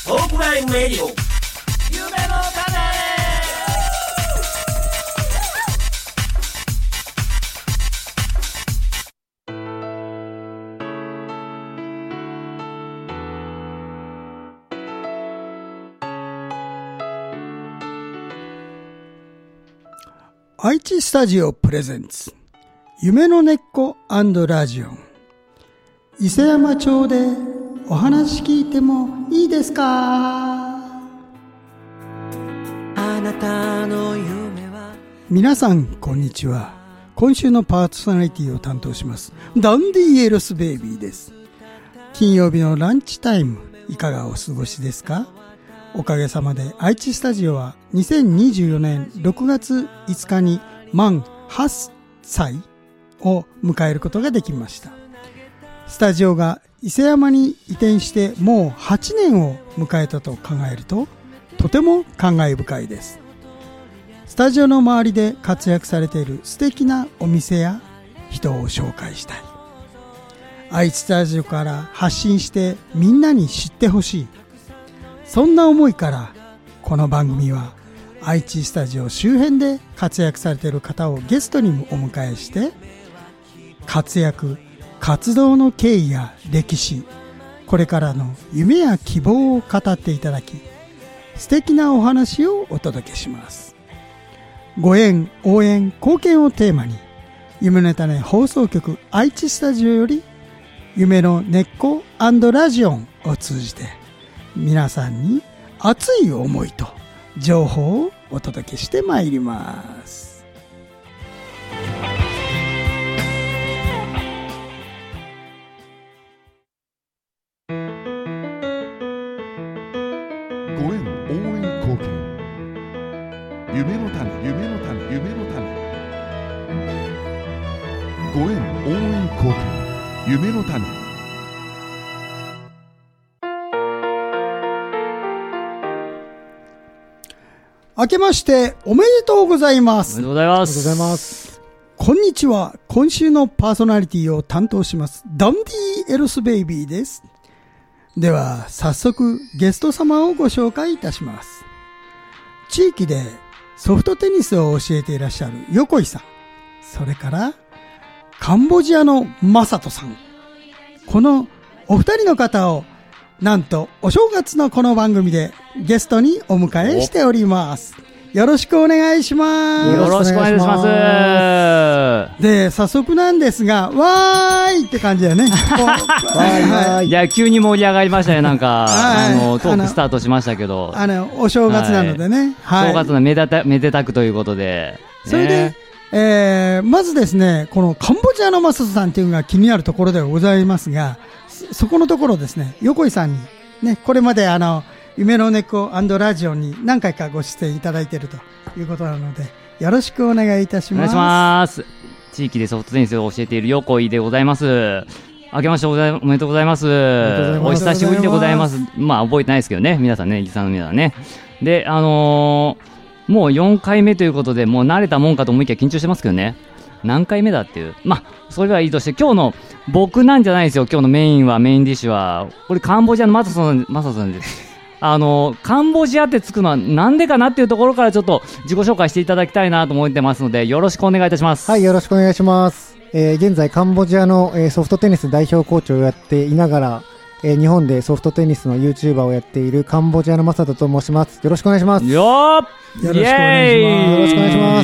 トークライブレディオ夢の種。 愛知スタジオプレゼンツ夢の根っこ&ラジオン。伊勢山町でお話聞いてもいいですか？ あなたの夢は。 皆さんこんにちは。今週のパーソナリティを担当しますダンディエロスベイビーです。金曜日のランチタイムいかがお過ごしですか？おかげさまで愛知スタジオは2024年6月5日に満8歳を迎えることができました。スタジオが伊勢山に移転してもう8年を迎えたと考えるととても感慨深いです。スタジオの周りで活躍されている素敵なお店や人を紹介したい。愛知スタジオから発信してみんなに知ってほしい。そんな思いからこの番組は愛知スタジオ周辺で活躍されている方をゲストにもお迎えして活躍・活動の経緯や歴史、これからの夢や希望を語っていただき素敵なお話をお届けします。ご縁・応援・貢献をテーマに夢の種放送局愛知スタジオより夢の根っこ&ラジオンを通じて皆さんに熱い思いと情報をお届けしてまいります。 ご縁応援貢献夢の種夢の種夢の種ご縁応援貢献夢の種。 明けましておめでとうございます。 おめでとうございます。 ありがとうございます。こんにちは。今週のパーソナリティを担当しますダンディエロスベイビーです。では早速ゲスト様をご紹介いたします。地域でソフトテニスを教えていらっしゃる横井さん、それからカンボジアのマサトさん、このお二人の方をなんとお正月のこの番組でゲストにお迎えしております。よろしくお願いします。 よろしくお願いします。 で、早速なんですが、わーいって感じだよね。 はい。いや、急に盛り上がりましたね。なんか、トークスタートしましたけど。 お正月なのでね。 はい。正月のめでたくということで。 それで、まずですね、このカンボジアのマサトさんっていうのが気になるところではございますが、そこのところですね、横井さんにね、これまで夢の根っこ&ラジオに何回かご出演いただいているということなので、よろしくお願いいたします。 お願いします。地域でソフトテニスを教えている横井でございます。明けましておめでとうございます。お久しぶりでございます。まあ覚えてないですけどね、皆さんね、リスナーの皆さんね。で、もう4回目ということで、もう慣れたもんかと思いきや緊張してますけどね。何回目だっていう。まあ、それはいいとして、今日の僕なんじゃないですよ。今日のメインディッシュは。これカンボジアのマサさんです。カンボジアってつくのはなんでかなっていうところからちょっと自己紹介していただきたいなと思ってますので、よろしくお願いいたします。 はい、よろしくお願いします。現在カンボジアの、ソフトテニス代表コーチをやっていながら、日本でソフトテニスの YouTuber をやっているカンボジアのマサトと申します。よろしくお願いします。 よろしくお願いします。 よろしくお願いします。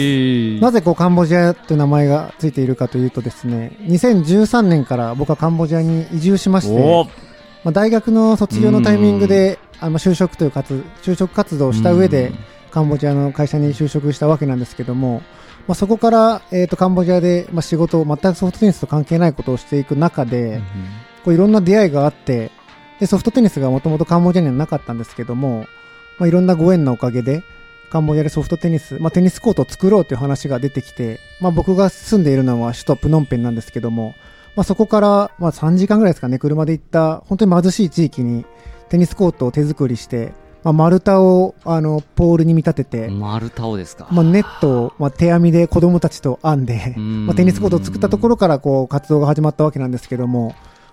なぜカンボジアという名前がついているかというとですね、2013年から僕はカンボジアに移住しまして、大学の卒業のタイミングで就職活動をした上でカンボジアの会社に就職したわけなんですけども、そこから、カンボジアで、仕事を全くソフトテニスと関係ないことをしていく中で、いろんな出会いがあって、でソフトテニスがもともとカンボジアにはなかったんですけども、いろんなご縁のおかげでカンボジアでソフトテニス、テニスコートを作ろうという話が出てきて、僕が住んでいるのは首都プノンペンなんですけども、そこから、3時間ぐらいですかね、車で行った本当に貧しい地域にテニスコートを手作りして、丸太をポールに見立てて、 丸太をですか、 ネットを、手編みで子供たちと編んで、テニスコートを作ったところから活動が始まったわけなんですけども、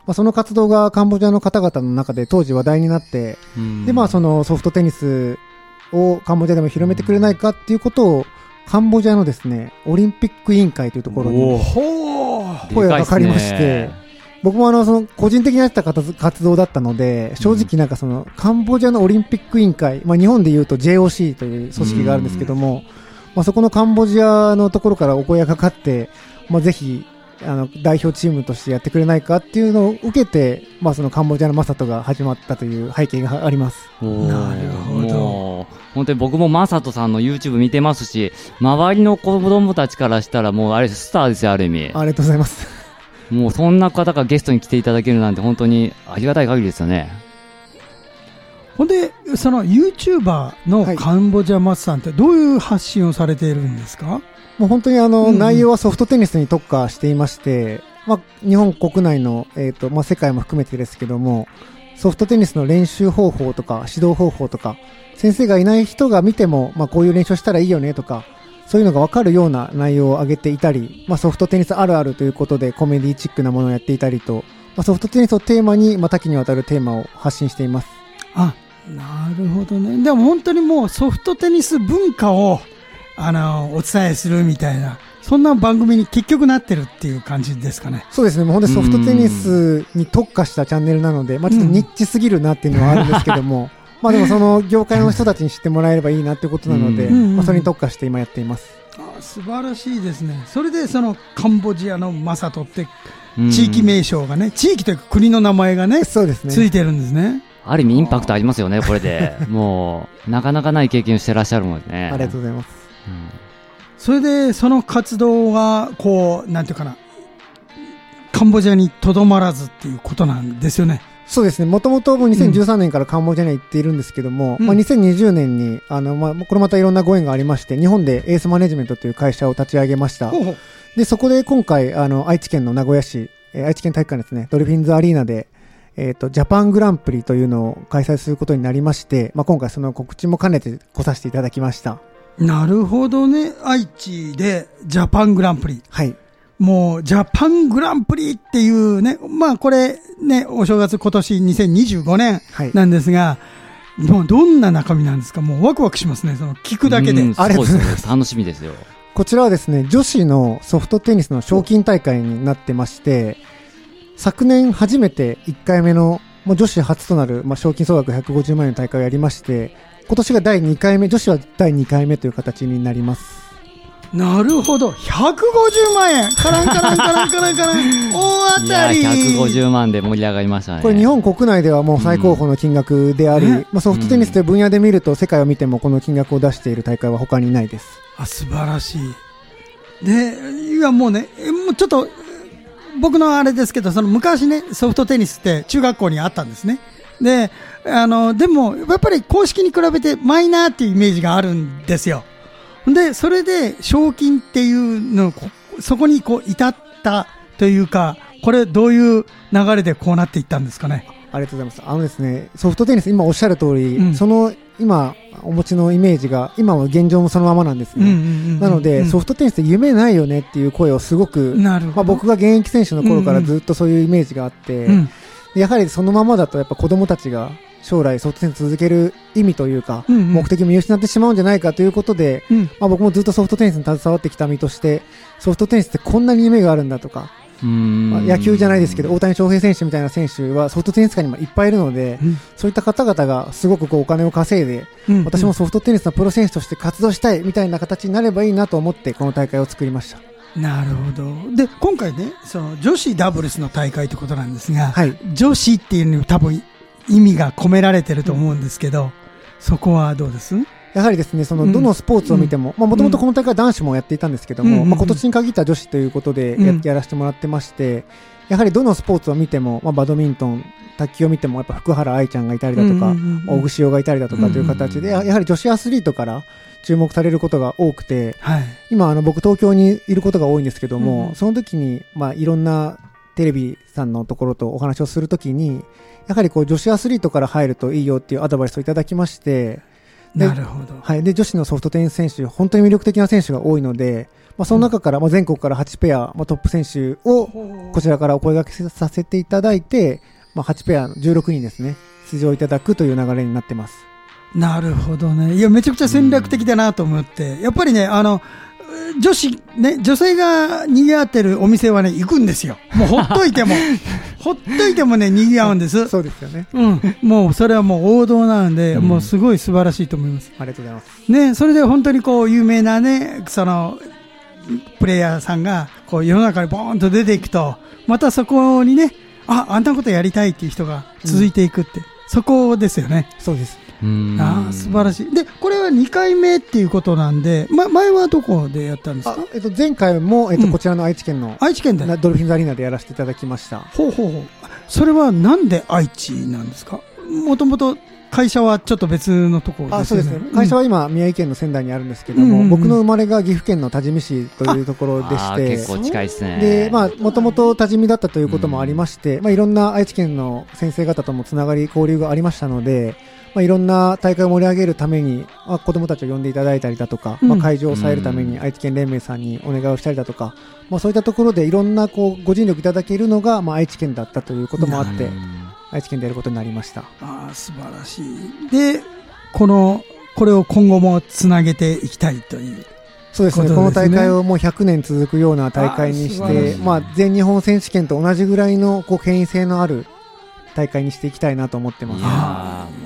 その活動がカンボジアの方々の中で当時話題になって、で、そのソフトテニスをカンボジアでも広めてくれないかっていうことを、カンボジアのですね、オリンピック委員会というところに声がかかりまして、僕もその個人的にやった活動だったので、正直なんかそのカンボジアのオリンピック委員会、日本でいうと JOC という組織があるんですけども、そこのカンボジアのところからお声がかかって、ぜひ代表チームとしてやってくれないかっていうのを受けて、そのカンボジアのマサトが始まったという背景があります。 なるほど。 本当に僕もマサトさんの YouTube 見てますし、周りの子供たちからしたらもうあれスターですよ、ある意味。 ありがとうございます。 もうそんな方がゲストに来ていただけるなんて本当にありがたい限りですよね。 ほんで、その YouTuber のカンボジアマスさんってどういう発信をされているんですか？ もう本当に内容はソフトテニスに特化していまして、日本国内の、世界も含めてですけども、ソフトテニスの練習方法とか指導方法とか、先生がいない人が見ても、こういう練習したらいいよねとか、そういうのが分かるような内容を上げていたり、ソフトテニスあるあるということでコメディチックなものをやっていたりと、ソフトテニスをテーマに、多岐にわたるテーマを発信しています。 あ、なるほどね。でも本当にもうソフトテニス文化をお伝えするみたいな、そんな番組に結局なってるっていう感じですかね。 そうですね。本当にソフトテニスに特化したチャンネルなので、ちょっとニッチすぎるなっていうのはあるんですけども、でもその業界の人たちに知ってもらえればいいなっていうことなので、それに特化して今やっています。 素晴らしいですね。それでそのカンボジアのマサトって地域名称がね、地域というか国の名前がね、 そうですね、 ついてるんですね。 ある意味インパクトありますよね、これで。もうなかなかない経験をしてらっしゃるもんね。 ありがとうございます。 それでその活動がこうなんていうかな、カンボジアにとどまらずっていうことなんですよね。 そうですね。もともと2013年からカンボジアには行っているんですけども、2020年にこれまたいろんなご縁がありまして、日本でエースマネジメントという会社を立ち上げました。で、そこで今回愛知県の名古屋市、愛知県体育館ですね、ドルフィンズアリーナでジャパングランプリというのを開催することになりまして、今回その告知も兼ねて来させていただきました。 なるほどね。愛知でジャパングランプリ。 はい。 もうジャパングランプリっていうね、これね、お正月今年2025年なんですが、もうどんな中身なんですか？もうワクワクしますね。その聞くだけで。 そうですね。楽しみですよ。 こちらはですね、女子のソフトテニスの賞金大会になってまして、昨年初めて1回目の女子初となる賞金総額150万円の大会をやりまして、今年が第2回目、女子は第2回目という形になります。 なるほど。150万円。カランカランカランカランカラン。大当たり。 いや、150万で盛り上がりましたね。 これ日本国内ではもう最高峰の金額であり、ソフトテニスという分野で見ると世界を見てもこの金額を出している大会は他にないです。 素晴らしい。で、いやもうね、もうちょっと、僕のあれですけど、その昔ね、ソフトテニスって中学校にあったんですね。で、でも、やっぱり公式に比べてマイナーっていうイメージがあるんですよ。で、それで賞金っていうの、そこにこう至ったというか、これどういう流れでこうなっていったんですかね。 ありがとうございます。ですね、ソフトテニス、今おっしゃる通り、その今お持ちのイメージが今は現状もそのままなんですね。なので、ソフトテニスって夢ないよねっていう声をすごく、僕が現役選手の頃からずっとそういうイメージがあって、やはりそのままだとやっぱ子供たちが将来ソフトテニス続ける意味というか、目的を見失ってしまうんじゃないかということで、僕もずっとソフトテニスに携わってきた身として、ソフトテニスってこんなに夢があるんだとか、野球じゃないですけど大谷翔平選手みたいな選手はソフトテニス界にもいっぱいいるので、そういった方々がすごくお金を稼いで、私もソフトテニスのプロ選手として活動したいみたいな形になればいいなと思ってこの大会を作りました。 なるほど。で、今回ね、その女子ダブルスの大会ということなんですが、女子っていうのに多分意味が込められてると思うんですけど、そこはどうです？ やはりですね、どのスポーツを見ても、もともとこの大会は男子もやっていたんですけども、今年に限った女子ということでやらせてもらってまして、やはりどのスポーツを見ても、バドミントン、卓球を見ても、やっぱ福原愛ちゃんがいたりだとか、大串雄がいたりだとかという形で、やはり女子アスリートから注目されることが多くて、今僕東京にいることが多いんですけども、その時に、いろんなテレビさんのところとお話をするときに、やはり女子アスリートから入るといいよっていうアドバイスをいただきまして、 なるほど。 はい。で、女子のソフトテニス選手、本当に魅力的な選手が多いので、その中から、全国から8ペア、トップ選手を、こちらからお声掛けさせていただいて、8ペア、16人ですね、出場いただくという流れになってます。 なるほどね。いや、めちゃくちゃ戦略的だなと思って、やっぱりね、女子、ね、女性が賑わってるお店はね、行くんですよ。もうほっといても、ね、賑わうんです。 そうですよね。 うん。もう、それはもう王道なので、もうすごい素晴らしいと思います。 ありがとうございます。 ね、それで本当にこう、有名なね、プレイヤーさんが、こう、世の中にボーンと出ていくと、またそこにね、あんなことやりたいっていう人が続いていくって、そこですよね。 そうです。 素晴らしい。で、これは2回目っていうことなんで、前はどこでやったんですか？ 前回も、こちらの愛知県の、 愛知県でドルフィンズアリーナでやらせていただきました。 ほう。それはなんで愛知なんですか？もともと会社はちょっと別のところですよね。 そうですね。会社は今、宮城県の仙台にあるんですけども、僕の生まれが岐阜県の多治見市というところでして、 結構近いですね。 で、もともと多治見だったということもありまして、いろんな愛知県の先生方ともつながり、交流がありましたので、いろんな大会を盛り上げるために、子供たちを呼んでいただいたりだとか、会場を抑えるために愛知県連盟さんにお願いをしたりだとか、そういったところでいろんなご尽力いただけるのが、愛知県だったということもあって、愛知県でやることになりました。 素晴らしい。で、これを今後もつなげていきたいという。 そうですね。この大会をもう100年続くような大会にして、全日本選手権と同じぐらいの権威性のある大会にしていきたいなと思ってます。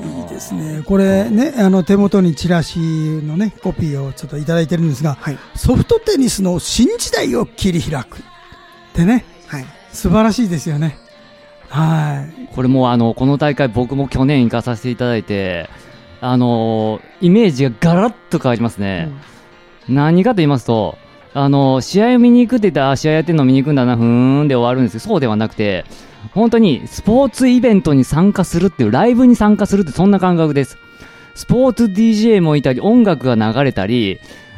いいですね。これね、手元にチラシのね、コピーをちょっといただいてるんですが、ソフトテニスの新時代を切り開く。ってね、素晴らしいですよね。 これもこの大会僕も去年行かさせていただいて、イメージがガラッと変わりますね。何かと言いますと、試合を見に行くって言ったら、試合やってるの見に行くんだな、で終わるんですけど、そうではなくて、本当にスポーツイベントに参加するっていう、ライブに参加するってそんな感覚です。スポーツ DJ もいたり、音楽が流れたり、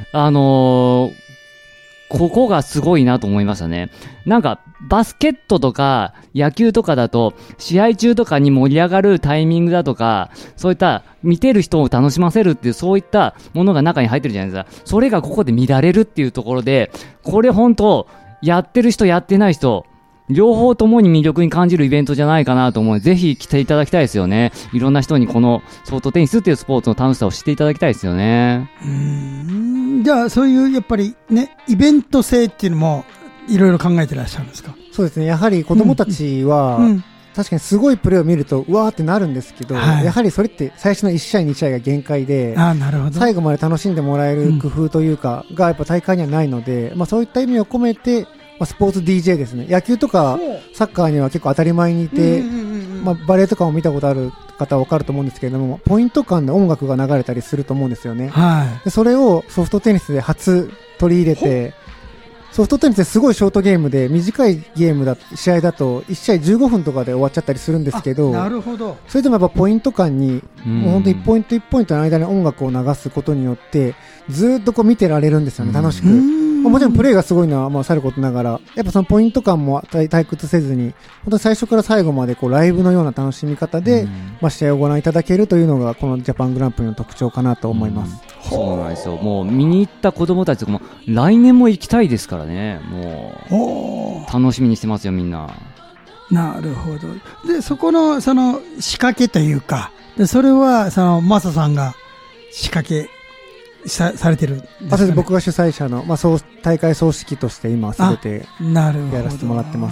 ここがすごいなと思いましたね。なんか、バスケットとか野球とかだと、試合中とかに盛り上がるタイミングだとか、そういった見てる人を楽しませるっていう、そういったものが中に入ってるじゃないですか。それがここで見られるっていうところで、これ本当、やってる人やってない人、両方ともに魅力に感じるイベントじゃないかなと思うので、ぜひ来ていただきたいですよね。いろんな人にこのソフトテニスっていうスポーツの楽しさを知っていただきたいですよね。 じゃあそういうやっぱりね、イベント性っていうのもいろいろ考えてらっしゃるんですか？ そうですね。やはり子供たちは、確かにすごいプレーを見るとうわーってなるんですけど、やはりそれって最初の1試合2試合が限界で、最後まで楽しんでもらえる工夫というか、がやっぱ大会にはないので、そういった意味を込めて、スポーツ DJ ですね。野球とかサッカーには結構当たり前にいて、バレーとかも見たことある方は分かると思うんですけれども、ポイント間で音楽が流れたりすると思うんですよね。でそれをソフトテニスで初取り入れて、ソフトテニスですごいショートゲームで、短いゲーム試合だと1試合15分とかで終わっちゃったりするんですけど、 なるほど。 それでもやっぱポイント間に、もう本当に1ポイント1ポイントの間に音楽を流すことによって、ずっとこう見てられるんですよね、楽しく。もちろんプレーがすごいのはさることながら、やっぱそのポイント感も退屈せずに、本当に最初から最後までこうライブのような楽しみ方で、試合をご覧いただけるというのがこのジャパングランプリの特徴かなと思います。 そうなんですよ。もう見に行った子供たちとかも来年も行きたいですからね。もう楽しみにしてますよ、みんな。 なるほど。で、そこのその仕掛けというか、でそれはそのマサさんが仕掛けされてるんですかね。 僕が主催者の、大会総指揮として今すべてやらせてもらってます。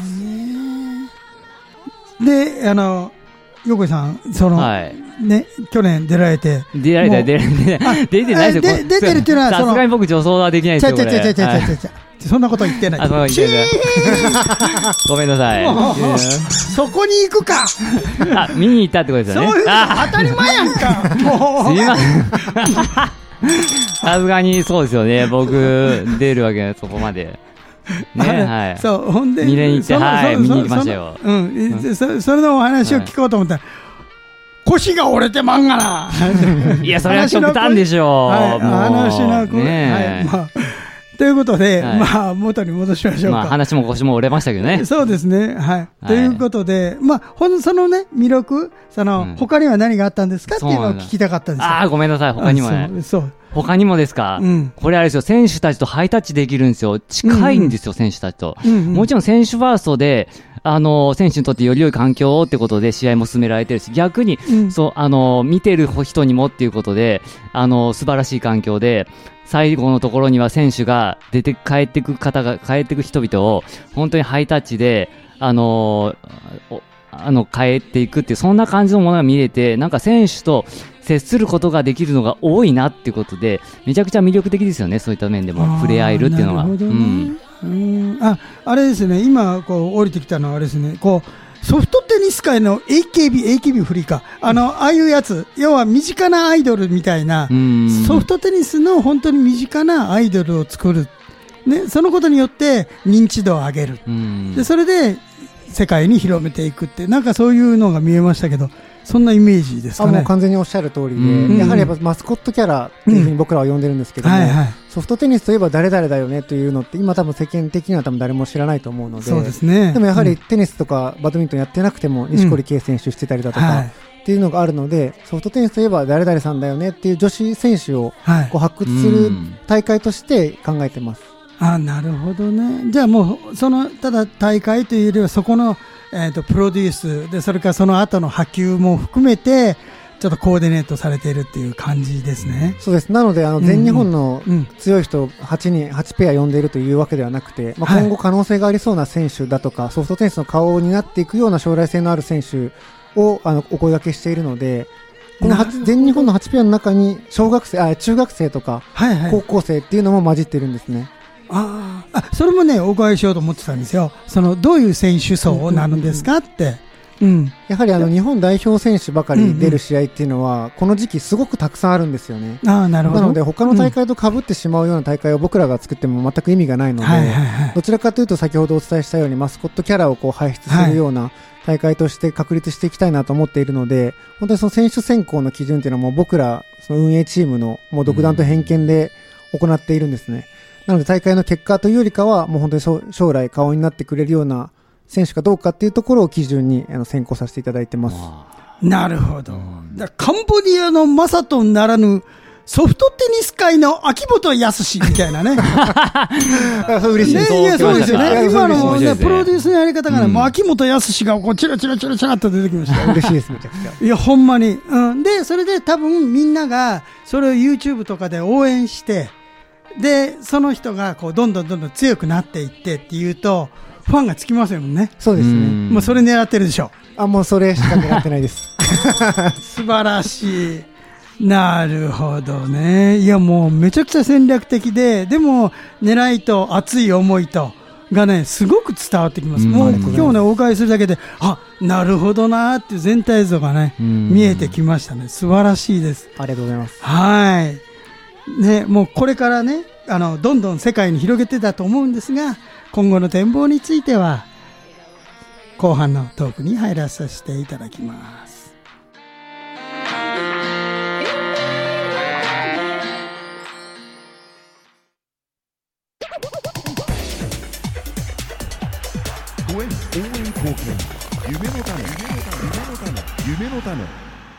で、横井さん、ね、去年出られて。 出てないですよ。 出てるっていうのは、 さすがに僕女装はできないですよ。 そんなこと言ってない。 ごめんなさい。 そこに行くか。 見に行ったってことですよね。 当たり前やんか。もう。 すいません。さすがにそうですよね。僕、出るわけない、そこまで。ね、はい。 そう、ほんで。 見れに行って、はい、見に行きましたよ。 それのお話を聞こうと思ったら、腰が折れてまんがな。 いや、それは極端でしょう。 話の、 ということで、 はいまあ、元に戻しましょうか。 まあ、話も腰も折れましたけどね。 そうですね。はい。ということで、まあ、そのね、魅力、他には何があったんですかっていうのを聞きたかったんですよ。 ああ、ごめんなさい。他にもね。 そう。 他にもですか、これあれですよ、選手たちとハイタッチできるんですよ。近いんですよ、選手たちと。もちろん選手ファーストで、選手にとってより良い環境をってことで試合も進められてるし、逆に、見てる人にもっていうことで、素晴らしい環境で、最後のところには選手が帰っていく人々を、本当にハイタッチで、変えていくっていう、そんな感じのものが見れて、なんか選手と接することができるのが多いなっていうことで、めちゃくちゃ魅力的ですよね、そういった面でも触れ合えるっていうのが。 あれですね、今降りてきたのはあれですね、ソフトテニス界の AKB フリーか、ああいうやつ、要は身近なアイドルみたいな、ソフトテニスの本当に身近なアイドルを作る、ね、そのことによって認知度を上げる、でそれで世界に広めていくって、なんかそういうのが見えましたけど、そんなイメージですかね。 もう完全におっしゃる通りで、やはりやっぱマスコットキャラっていうふうに僕らは呼んでるんですけども、ソフトテニスといえば誰々だよねというのって今多分世間的には多分誰も知らないと思うので、 そうですね。 でもやはりテニスとかバドミントンやってなくても錦織圭選手してたりだとかっていうのがあるので、ソフトテニスといえば誰々さんだよねっていう女子選手を発掘する大会として考えてます。 なるほどね。じゃあもうただ大会というよりはそこのプロデュースで、それからその後の波及も含めてちょっとコーディネートされているっていう感じですね。 そうです。なので全日本の強い人8ペア呼んでいるというわけではなくて、今後可能性がありそうな選手だとか、ソフトテニスの顔になっていくような将来性のある選手をお声掛けしているので、この全日本の8ペアの中に中学生とか高校生っていうのも混じっているんですね。 それもね、お伺いしようと思ってたんですよ。どういう選手層なのですかって。 やはり日本代表選手ばかり出る試合っていうのは、この時期すごくたくさんあるんですよね。 なるほど。 なので他の大会と被ってしまうような大会を僕らが作っても全く意味がないので、どちらかというと先ほどお伝えしたようにマスコットキャラを輩出するような大会として確立していきたいなと思っているので、本当にその選手選考の基準っていうのはもう僕らその運営チームのもう独断と偏見で行っているんですね。なので大会の結果というよりかはもう本当に将来顔になってくれるような選手かどうかっていうところを基準に選考させていただいてます。 なるほど。カンボジアのマサトならぬソフトテニス界の秋元康みたいなね。 嬉しいですね。 そうですよね。今のね、プロデュースのやり方がね、もう秋元康がチラチラチラチラっと出てきました。 嬉しいです、めちゃくちゃ。 いや、ほんまに。で、それで多分みんながそれを YouTube とかで応援して、で、その人がどんどん強くなっていってっていうと、ファンがつきますよね。 そうですね。 もうそれ狙ってるでしょ。 もうそれしか狙ってないです。 素晴らしい。なるほどね。いや、もうめちゃくちゃ戦略的で、でも狙いと熱い思いとがね、すごく伝わってきます。もう今日ね、お伺いするだけで、なるほどなーっていう全体像がね、見えてきましたね。素晴らしいです。 ありがとうございます。 はい。ね、もうこれからね、どんどん世界に広げてたと思うんですが、今後の展望については、後半のトークに入らさせていただきます。 応援貢献、夢の種、夢の種。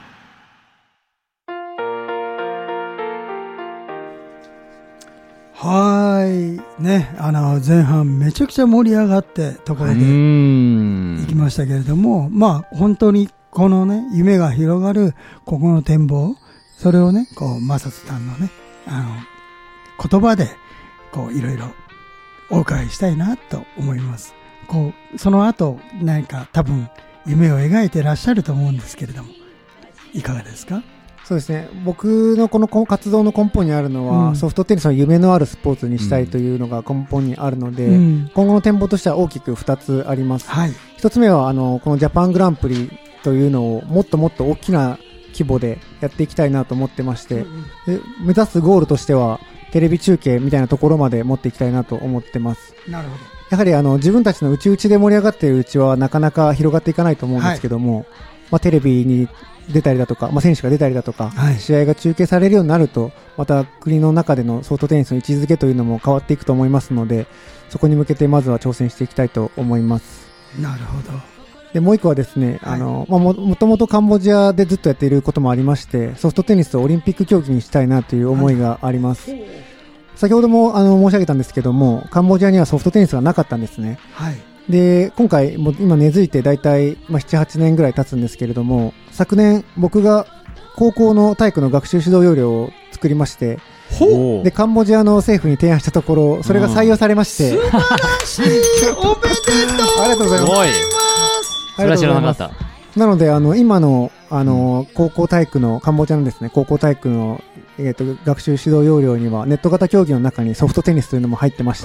ね、前半めちゃくちゃ盛り上がってところで行きましたけれども、本当にこのね、夢が広がるここの展望、それをね、マサトさんのね、言葉でいろいろお伺いしたいなと思います。その後何か多分夢を描いてらっしゃると思うんですけれども、いかがですか？ そうですね。僕のこの活動の根本にあるのは、ソフトテニスの夢のあるスポーツにしたいというのが根本にあるので、今後の展望としては大きく2つあります。1つ目はこのジャパングランプリというのをもっともっと大きな規模でやっていきたいなと思ってまして、で目指すゴールとしてはテレビ中継みたいなところまで持っていきたいなと思ってます。 なるほど。 やはり自分たちの内々で盛り上がっているうちはなかなか広がっていかないと思うんですけども、テレビに出たりだとか、選手が出たりだとか、 はい試合が中継されるようになると、また国の中でのソフトテニスの位置づけというのも変わっていくと思いますので、そこに向けてまずは挑戦していきたいと思います。 なるほど。 でもう一個はですね、もともとカンボジアでずっとやっていることもありまして、ソフトテニスをオリンピック競技にしたいなという思いがあります。先ほども申し上げたんですけども、カンボジアにはソフトテニスがなかったんですね。 はい。 で、今回も今根付いてだいたい7、8年ぐらい経つんですけれども、昨年僕が高校の体育の学習指導要領を作りまして、 ほう。 でカンボジアの政府に提案したところ、それが採用されまして、 素晴らしい。おめでとうありがとうございます。 すごい。それは知らなかった。 なので今の高校体育のカンボジアのですね、高校体育の学習指導要領にはネット型競技の中にソフトテニスというのも入ってまして、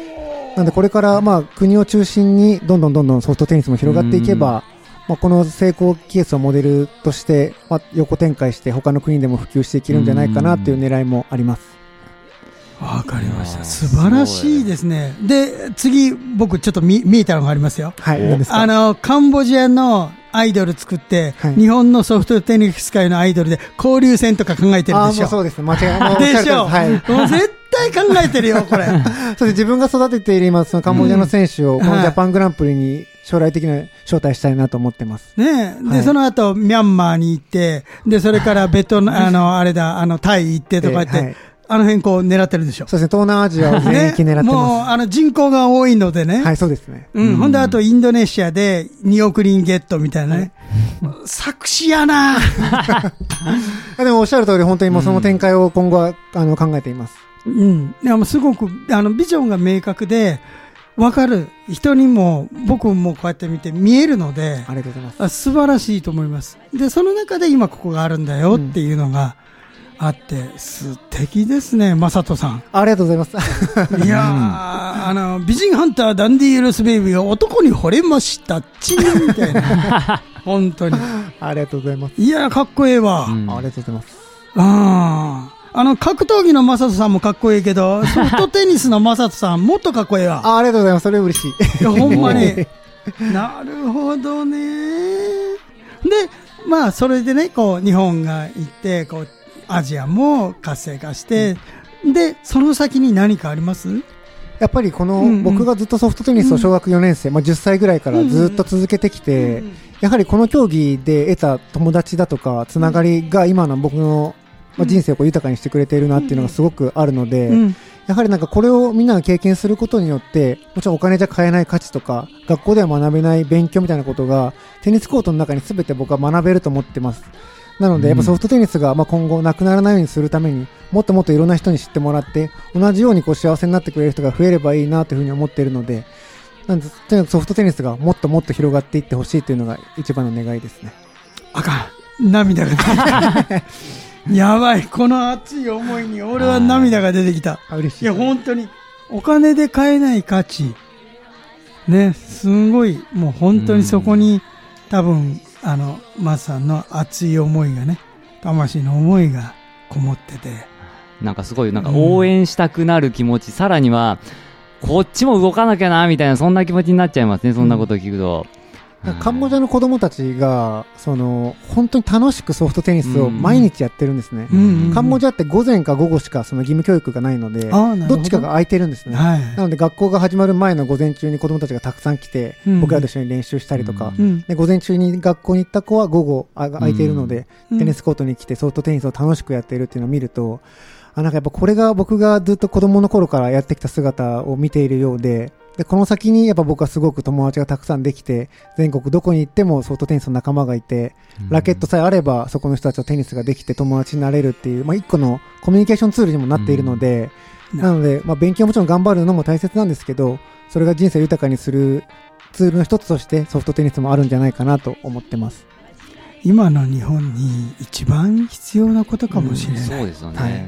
なのでこれから国を中心にどんどんソフトテニスも広がっていけば、この成功ケースをモデルとして、横展開して他の国でも普及していけるんじゃないかなという狙いもあります。 わかりました。素晴らしいですね。で、次、僕ちょっと見えたのがありますよ。 はい、何ですか？ カンボジアのアイドル作って、 はい日本のソフトテニス界のアイドルで交流戦とか考えてるでしょ。 そうです。間違いない。 でしょ。 はい。 もう絶対考えてるよ、これ。 それで自分が育てている今、そのカンボジアの選手をこのジャパングランプリに将来的に招待したいなと思ってます。 ねえ。で、 はいその後、ミャンマーに行って、で、それからタイ行ってとか言って、 はいあの辺こう狙ってるでしょ。 そうですね、東南アジアを全域狙ってもまう、人口が多いのでね。 す。はい、そうですね。 ほんで、あと、インドネシアで2億人ゲットみたいなね。作詞やなでもおっしゃる通り、本当にもうその展開を今後は考えています。 いや、もうすごく、ビジョンが明確で、わかる。人にも、僕もこうやって見て見えるので、 ありがとうございます。 素晴らしいと思います。で、その中で今ここがあるんだよっていうのがあって、素敵ですね、マサトさん。 ありがとうございます。 いやー、美人ハンターダンディエロスベイビーが男に惚れましたチーみたいな。本当に。 ありがとうございます。 いやー、かっこええわ。 ありがとうございます。 格闘技のマサトさんもかっこいいけど、ソフトテニスのマサトさんもっとかっこええわ。 ありがとうございます。それ嬉しい。 いや、ほんまに。なるほどね。で、それでね、こう、日本が行って、こう、アジアも活性化して、で、その先に何かあります？ やっぱり僕がずっとソフトテニスを小学4年生、10歳ぐらいからずっと続けてきて、やはりこの競技で得た友達だとか、つながりが今の僕の人生を豊かにしてくれているなっていうのがすごくあるので、やはりこれをみんなが経験することによって、もちろんお金じゃ買えない価値とか、学校では学べない勉強みたいなことが、テニスコートの中に全て僕は学べると思ってます。なので、やっぱソフトテニスが今後なくならないようにするために、もっともっといろんな人に知ってもらって、同じように幸せになってくれる人が増えればいいなというふうに思っているので、なんでとにかくソフトテニスがもっともっと広がっていってほしいというのが一番の願いですね。 あかん。涙が出てきた。やばい。この熱い思いに俺は涙が出てきた。 嬉しい。 いや、本当に。お金で買えない価値。ね、すごい、もう本当にそこに、多分、マスさんの熱い思いがね、魂の思いがこもってて。 なんかすごい、応援したくなる気持ち、さらには、こっちも動かなきゃな、みたいな、そんな気持ちになっちゃいますね、そんなことを聞くと。 カンボジアの子供たちが、本当に楽しくソフトテニスを毎日やってるんですね。カンボジアって午前か午後しか義務教育がないので、どっちかが空いてるんですね。なので学校が始まる前の午前中に子供たちがたくさん来て、僕らと一緒に練習したりとか、で午前中に学校に行った子は午後空いているので、テニスコートに来てソフトテニスを楽しくやっているっていうのを見ると、なんかやっぱこれが僕がずっと子供の頃からやってきた姿を見ているようで、この先にやっぱ僕はすごく友達がたくさんできて、全国どこに行ってもソフトテニスの仲間がいて、ラケットさえあればそこの人たちとテニスができて友達になれるっていう、一個のコミュニケーションツールにもなっているので、なので、勉強もちろん頑張るのも大切なんですけど、それが人生を豊かにするツールの一つとしてソフトテニスもあるんじゃないかなと思ってます。 今の日本に一番必要なことかもしれない。 そうですよね。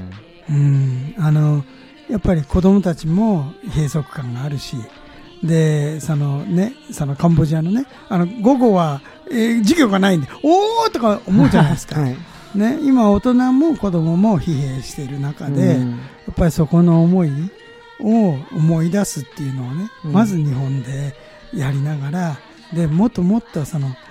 やっぱり子供たちも閉塞感があるし、で、そのカンボジアのね、午後は、授業がないんで、おーとか思うじゃないですか。ね、今大人も子供も疲弊している中で、やっぱりそこの思いを思い出すっていうのをね、まず日本でやりながら、で、もっともっと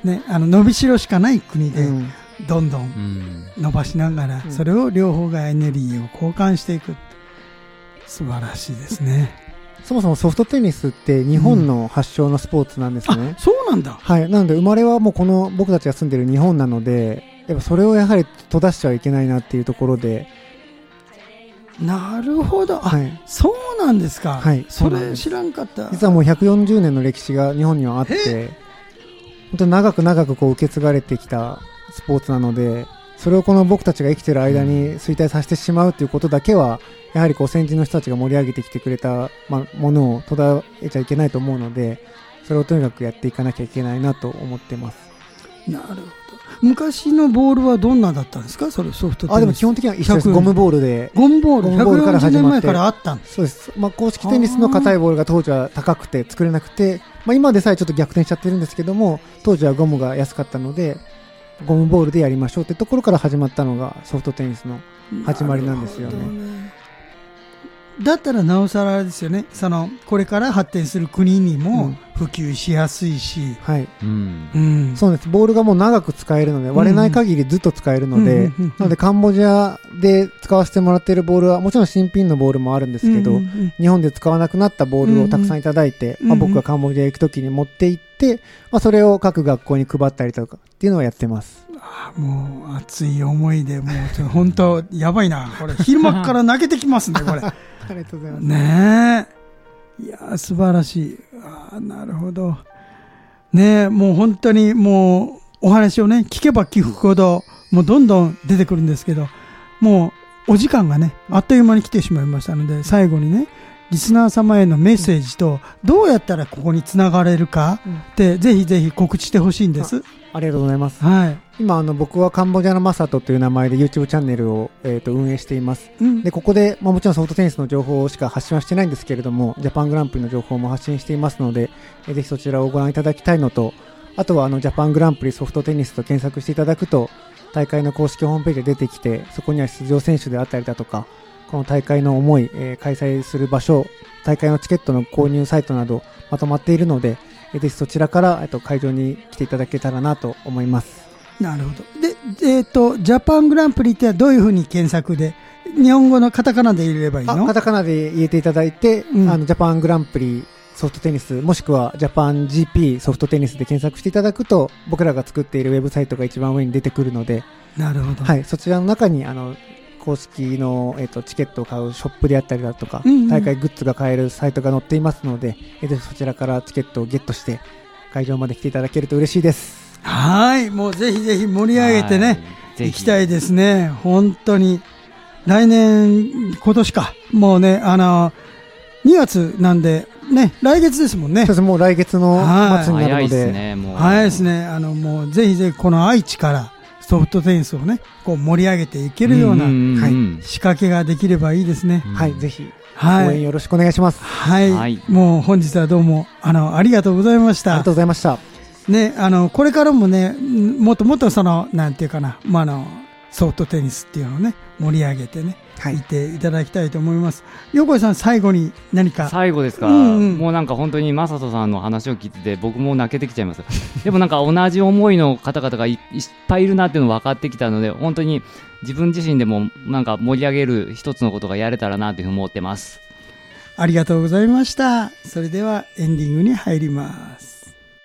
ね、伸びしろしかない国で、 うんどんどん伸ばしながら、それを両方がエネルギーを交換していく。素晴らしいですね。 そもそもソフトテニスって日本の発祥のスポーツなんですね。 あ、そうなんだ。 はい。なので生まれはもうこの僕たちが住んでる日本なので、やっぱそれをやはり閉ざしてはいけないなっていうところで。 なるほど。あ、 はい。 そうなんですか。 はい。 それ知らんかった。 実はもう140年の歴史が日本にはあって、本当に長く長くこう受け継がれてきたスポーツなので、それをこの僕たちが生きている間に衰退させてしまうということだけは、やはりこう先人の人たちが盛り上げてきてくれた、ものを途絶えちゃいけないと思うので、それをとにかくやっていかなきゃいけないなと思ってます。 なるほど。昔のボールはどんなだったんですか、それソフトテニス。 でも基本的には一緒です。ゴムボールで。 ゴムボール、 から 140年前からあったんです。 そうです。公式テニスの硬いボールが当時は高くて作れなくて、今でさえちょっと逆転しちゃってるんですけども、当時はゴムが安かったので、ゴムボールでやりましょうってところから始まったのがソフトテニスの始まりなんですよね。 だったらなおさらあれですよね。これから発展する国にも普及しやすいし、 はい、 そうです。ボールがもう長く使えるので、割れない限りずっと使えるので、なのでカンボジアで使わせてもらっているボールはもちろん新品のボールもあるんですけど、日本で使わなくなったボールをたくさんいただいて、僕がカンボジア行くときに持って行って、それを各学校に配ったりとかっていうのをやってます。 もう熱い思いで、もう本当やばいな、これ昼間から泣けてきますね、これ。 ありがとうございます。 ねえ。いや、素晴らしい。なるほど。ねえ、もう本当にもうお話をね、聞けば聞くほど、もうどんどん出てくるんですけど、もうお時間がね、あっという間に来てしまいましたので、最後にね、リスナー様へのメッセージと、どうやったらここにつながれるかって、ぜひぜひ告知してほしいんです。 ありがとうございます。 はい。 今僕はカンボジアのマサトという名前で YouTube チャンネルを、運営しています。でここで、もちろんソフトテニスの情報しか発信はしてないんですけれども、ジャパングランプリの情報も発信していますので、ぜひそちらをご覧いただきたいのと、あとはジャパングランプリソフトテニスと検索していただくと、大会の公式ホームページで出てきて、そこには出場選手であったりだとか、この大会の思い、開催する場所、大会のチケットの購入サイトなどまとまっているので、ぜひそちらから会場に来ていただけたらなと思います。 なるほど。で、ジャパングランプリってどういうふうに検索で、日本語のカタカナで入れればいいの？ カタカナで入れていただいて、ジャパングランプリソフトテニス、もしくはジャパン GP ソフトテニスで検索していただくと、僕らが作っているウェブサイトが一番上に出てくるので、 なるほど。 はい、そちらの中に公式の、チケットを買うショップであったりだとか、大会グッズが買えるサイトが載っていますので、そちらからチケットをゲットして会場まで来ていただけると嬉しいです。 はい、もうぜひぜひ盛り上げてね、行きたいですね。本当に来年、今年か、もうね、2月なんでね、来月ですもんね。 そうです、もう来月の末になるので、 早いですね。もう早いですね。もうぜひぜひこの愛知からソフトテニスをね、こう盛り上げていけるような仕掛けができればいいですね。 はい、ぜひ応援よろしくお願いします。 はい、もう本日はどうもありがとうございました。 ありがとうございました。 ね、これからもね、もっともっとなんていうかな、ソフトテニスっていうのをね、盛り上げてね、いていただきたいと思います。横井さん、最後に何か。 最後ですか。もうなんか本当にマサトさんの話を聞いてて、僕も泣けてきちゃいます。でもなんか同じ思いの方々がいっぱいいるなっていうの分かってきたので、本当に自分自身でもなんか盛り上げる一つのことがやれたらなというふうに思ってます。 ありがとうございました。それではエンディングに入ります。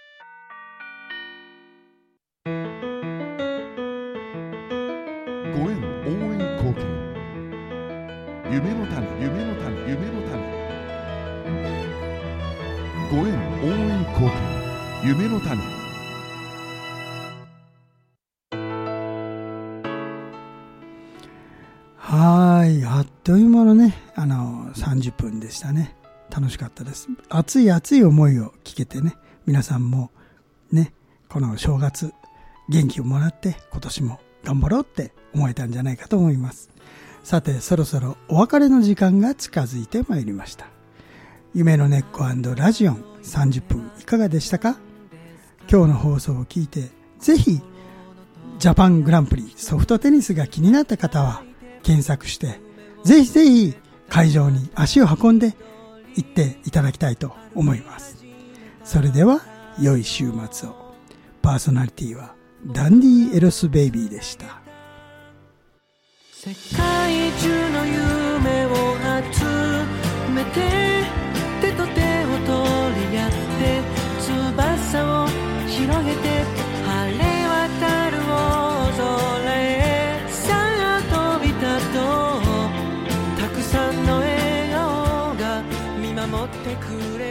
ご縁応援貢献、夢の種、夢の種、夢の種。ご縁応援貢献、夢の種。 はい、あっという間のね、30分でしたね。楽しかったです。熱い熱い思いを聞けてね、皆さんもね、この正月元気をもらって今年も頑張ろうって思えたんじゃないかと思います。さて、そろそろお別れの時間が近づいてまいりました。夢の根っこ&ラジオン30分いかがでしたか？今日の放送を聞いて、ぜひジャパングランプリソフトテニスが気になった方は検索して、ぜひぜひ会場に足を運んで行っていただきたいと思います。それでは良い週末を。 パーソナリティはダンディエロスベイビーでした。 世界中の夢を集めて手と手を取り合って翼を広げて晴れ渡る大空へさあ飛び立とう。たくさんの笑顔が見守ってくれ